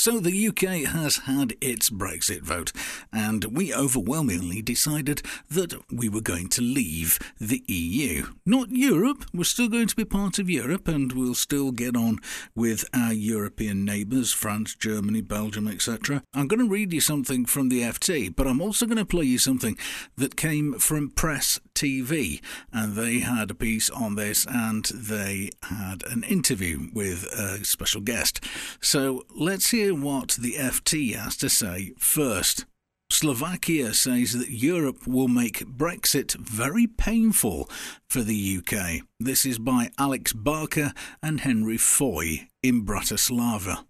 So the UK has had its Brexit vote, and we overwhelmingly decided that we were going to leave the EU. Not Europe, we're still going to be part of Europe, and we'll still get on with our European neighbours, France, Germany, Belgium, etc. I'm going to read you something from the FT, but I'm also going to play you something that came from Press TV, and they had a piece on this, and they had an interview with a special guest. So let's hear what the FT has to say first. Slovakia says that Europe will make Brexit very painful for the UK. This is by Alex Barker and Henry Foy in Bratislava.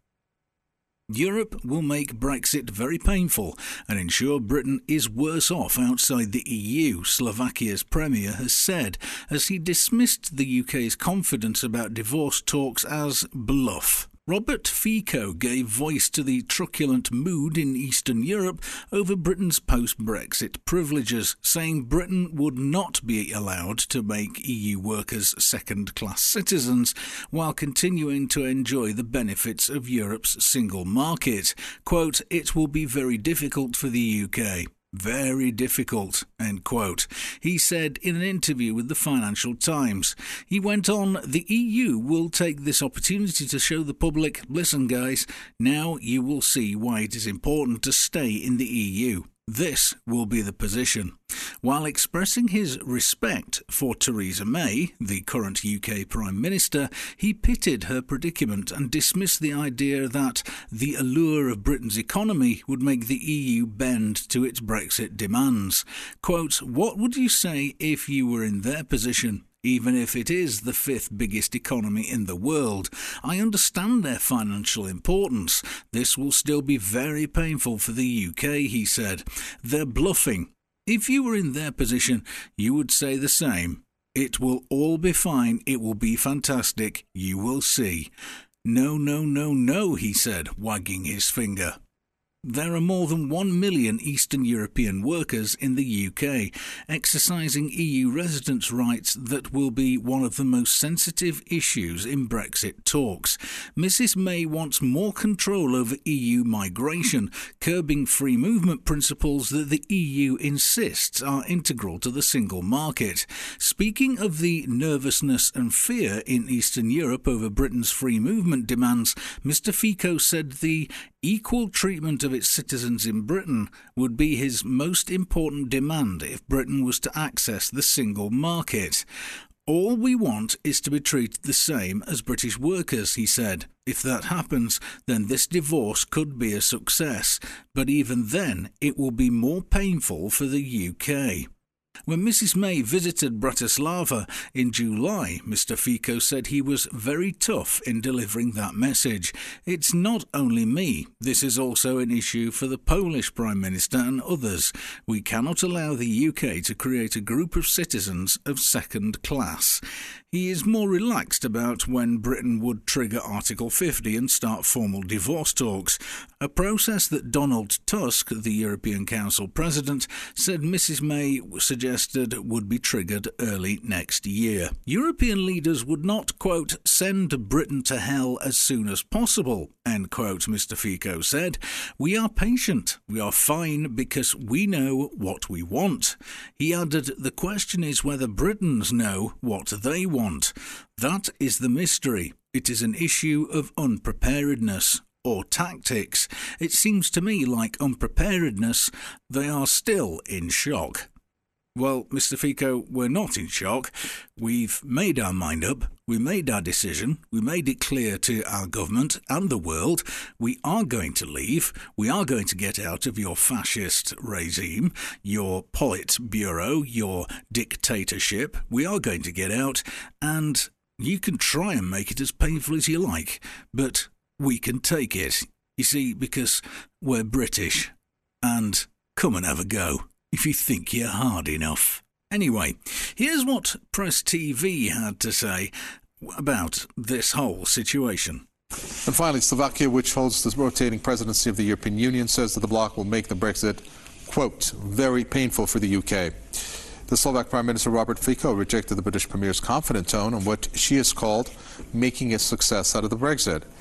Europe will make Brexit very painful and ensure Britain is worse off outside the EU, Slovakia's Premier has said, as he dismissed the UK's confidence about divorce talks as bluff. Robert Fico gave voice to the truculent mood in Eastern Europe over Britain's post-Brexit privileges, saying Britain would not be allowed to make EU workers second-class citizens while continuing to enjoy the benefits of Europe's single market. Quote, "It will be very difficult for the UK. Very difficult," end quote. He said in an interview with the Financial Times. He went on, "The EU will take this opportunity to show the public, listen guys, now you will see why it is important to stay in the EU. This will be the position." While expressing his respect for Theresa May, the current UK Prime Minister, he pitted her predicament and dismissed the idea that the allure of Britain's economy would make the EU bend to its Brexit demands. Quote, "What would you say if you were in their position? Even if it is the fifth biggest economy in the world. I understand their financial importance. This will still be very painful for the UK," he said. "They're bluffing. If you were in their position, you would say the same. It will all be fine. It will be fantastic. You will see." "No, no, no, no," he said, wagging his finger. There are more than 1 million Eastern European workers in the UK, exercising EU residence rights that will be one of the most sensitive issues in Brexit talks. Mrs May wants more control over EU migration, curbing free movement principles that the EU insists are integral to the single market. Speaking of the nervousness and fear in Eastern Europe over Britain's free movement demands, Mr Fico said the equal treatment of its citizens in Britain would be his most important demand if Britain was to access the single market. "All we want is to be treated the same as British workers," he said. "If that happens, then this divorce could be a success, but even then it will be more painful for the UK." When Mrs May visited Bratislava in July, Mr Fico said he was very tough in delivering that message. "It's not only me. This is also an issue for the Polish Prime Minister and others. We cannot allow the UK to create a group of citizens of second class." He is more relaxed about when Britain would trigger Article 50 and start formal divorce talks, a process that Donald Tusk, the European Council President, said Mrs May suggested would be triggered early next year. European leaders would not, quote, "send Britain to hell as soon as possible," end quote, Mr Fico said. "We are patient. We are fine because we know what we want." He added, "The question is whether Britons know what they want. That is the mystery. It is an issue of unpreparedness or tactics. It seems to me like unpreparedness. They are still in shock." Well, Mr Fico, we're not in shock. We've made our mind up. We made our decision. We made it clear to our government and the world. We are going to leave. We are going to get out of your fascist regime, your Politburo, your dictatorship. We are going to get out, and you can try and make it as painful as you like, but we can take it. You see, because we're British. And come and have a go if you think you're hard enough. Anyway, here's what Press TV had to say about this whole situation. And finally, Slovakia, which holds the rotating presidency of the European Union, says that the bloc will make the Brexit, quote, "very painful for the UK." The Slovak Prime Minister Robert Fico rejected the British Premier's confident tone on what she has called making a success out of the Brexit.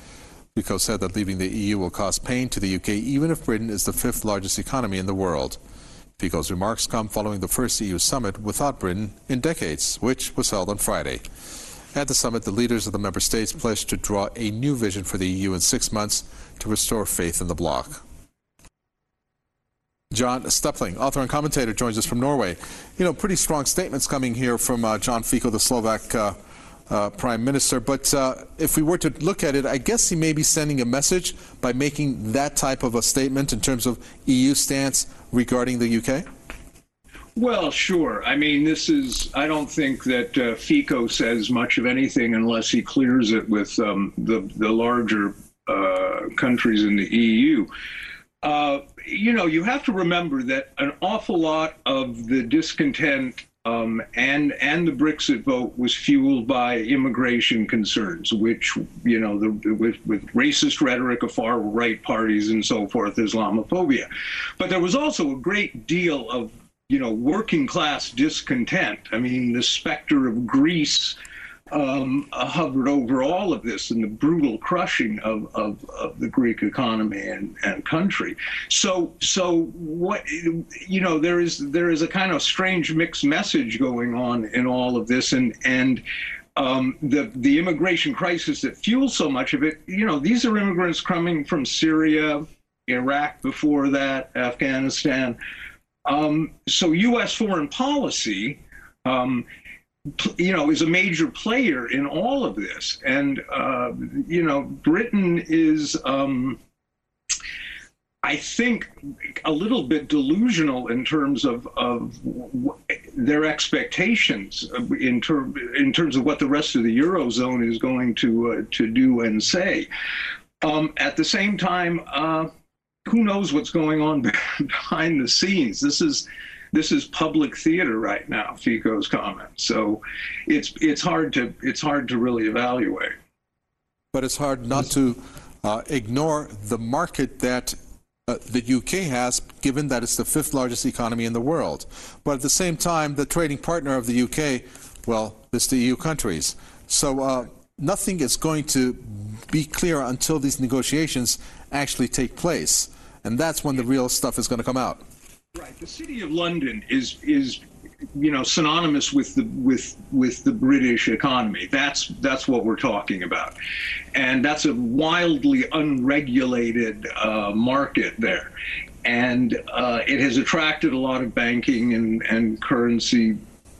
Fico said that leaving the EU will cause pain to the UK, even if Britain is the fifth largest economy in the world. Fico's remarks come following the first EU summit without Britain in decades, which was held on Friday. At the summit, the leaders of the member states pledged to draw a new vision for the EU in 6 months to restore faith in the bloc. John Stepling, author and commentator, joins us from Norway. Pretty strong statements coming here from John Fico, the Slovak Prime Minister. But if we were to look at it, I guess he may be sending a message by making that type of a statement in terms of EU stance regarding the UK? Well, sure. I mean, I don't think that Fico says much of anything unless he clears it with the larger countries in the EU. You have to remember that an awful lot of the discontent and the Brexit vote was fueled by immigration concerns, which, with racist rhetoric of far right parties and so forth, Islamophobia. But there was also a great deal of, working class discontent. I mean, the specter of Greece hovered over all of this and the brutal crushing of the Greek economy and country. So what, there is a kind of strange mixed message going on in all of this, and the immigration crisis that fuels so much of it. These are immigrants coming from Syria, Iraq before that, Afghanistan. So U.S. foreign policy, is a major player in all of this. And, Britain is, I think, a little bit delusional in terms of their expectations in terms of what the rest of the Eurozone is going to do and say. At the same time, who knows what's going on behind the scenes? This is public theater right now, Fico's comments. So it's hard to really evaluate. But it's hard not to ignore the market that the UK has, given that it's the fifth largest economy in the world. But at the same time, the trading partner of the UK, well, it's the EU countries. So nothing is going to be clear until these negotiations actually take place. And that's when the real stuff is going to come out. Right. The City of London is synonymous with the British economy. That's what we're talking about, and that's a wildly unregulated market there, and it has attracted a lot of banking and currency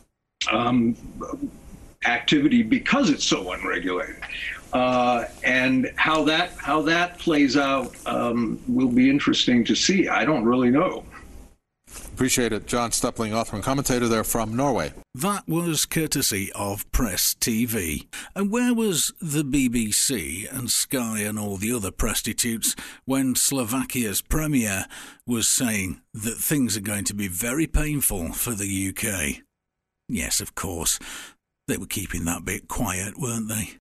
activity because it's so unregulated. And how that plays out will be interesting to see. I don't really know. Appreciate it. John Stepling, author and commentator there from Norway. That was courtesy of Press TV. And where was the BBC and Sky and all the other prostitutes when Slovakia's premier was saying that things are going to be very painful for the UK? Yes, of course. They were keeping that bit quiet, weren't they?